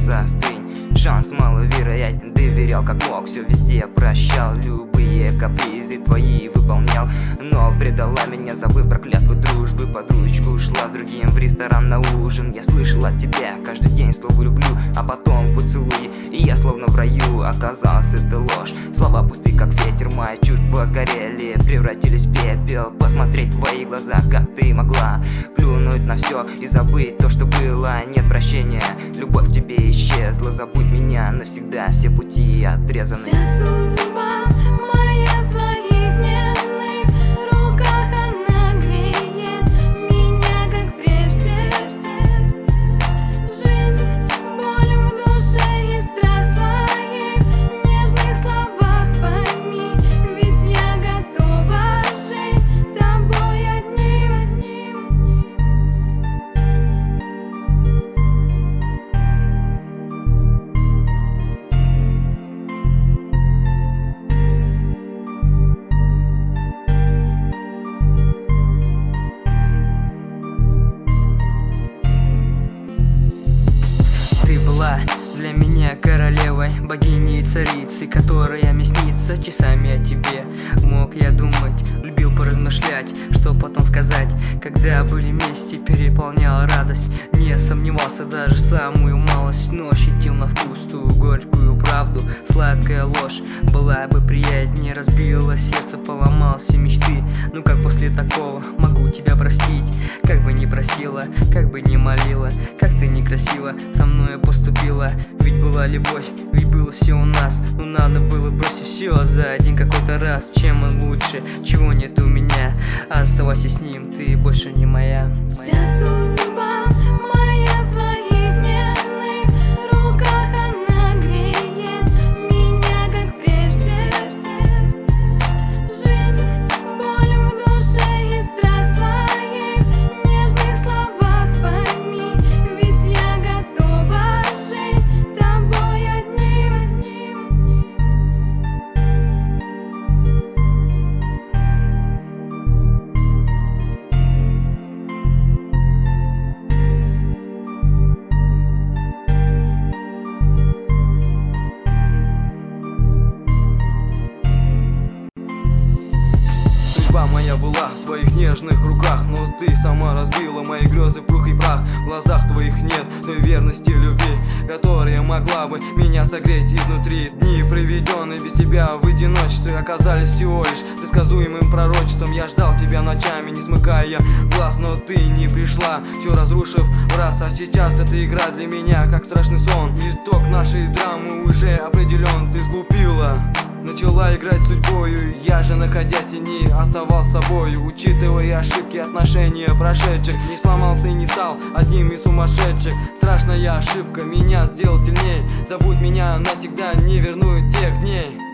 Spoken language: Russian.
сердца остынь. Шанс маловероятен, доверял как мог, все везде прощал, любые капризы твои выполнял. Но предала меня, забыв про клятву дружбы, под ручку ушла с другим в ресторан на ужин. Я слышал от тебя каждый день слово люблю, а потом поцелуи, и я словно в раю. Оказалось, это ложь, слова пустые как ветер, мои чувства сгорели, превратились в пепел. Посмотреть в твои глаза, как ты могла плюнуть на все и забыть то, что было. Нет прощения, любовь в тебе исчезла, забудь меня навсегда, все пути отрезаны. Вся судьба моя в твоих нежных руках, она греет меня, как прежде. Жизнь, боль в душе и страх в твоих нежных словах, пойми, ведь я готова жить тобой одним. Ты была для меня королевой, богиней и царицей, которая мне снится часами о тебе. Мог я думать, любил поразмышлять, что потом сказать, когда были вместе, переполняла радость. Не сомневался даже в самую малость, но ощутил на вкус ту горькую правду. Сладкая ложь была бы приятнее, разбила сердце, поломал все мечты. Ну как после такого могу тебя простить? Как бы не просила, как бы не молила, как ты некрасиво со мной поступила. Ведь была любовь, ведь было все у нас, но надо было бросить все за один какой-то раз. Чем он лучше, чего нет у меня, оставайся с ним, ты больше не моя. Вся судьба моя в твоих нежных руках, она греет меня, как прежде. Жизнь, боль в душе и страх в твоих нежных словах, пойми, ведь я готова жить тобой одним. Судьба моя была в твоих нежных руках, но ты сама разбила мои грезы в пух и прах. В глазах твоих нет той верности, любви, которая могла бы меня согреть изнутри. Дни, проведенные без тебя в одиночестве, оказались всего лишь предсказуемым пророчеством. Я ждал тебя ночами, не смыкая глаз, но ты не пришла, все разрушив в раз. А сейчас эта игра для меня как страшный сон. Итог нашей драмы уже определен. Ты сглупила, начала играть судьбою, я же, находясь в тени, оставался собой. Учитывая ошибки отношения прошедших, не сломался и не стал одним из сумасшедших. Страшная ошибка меня сделала сильней, забудь меня навсегда, не верну тех дней.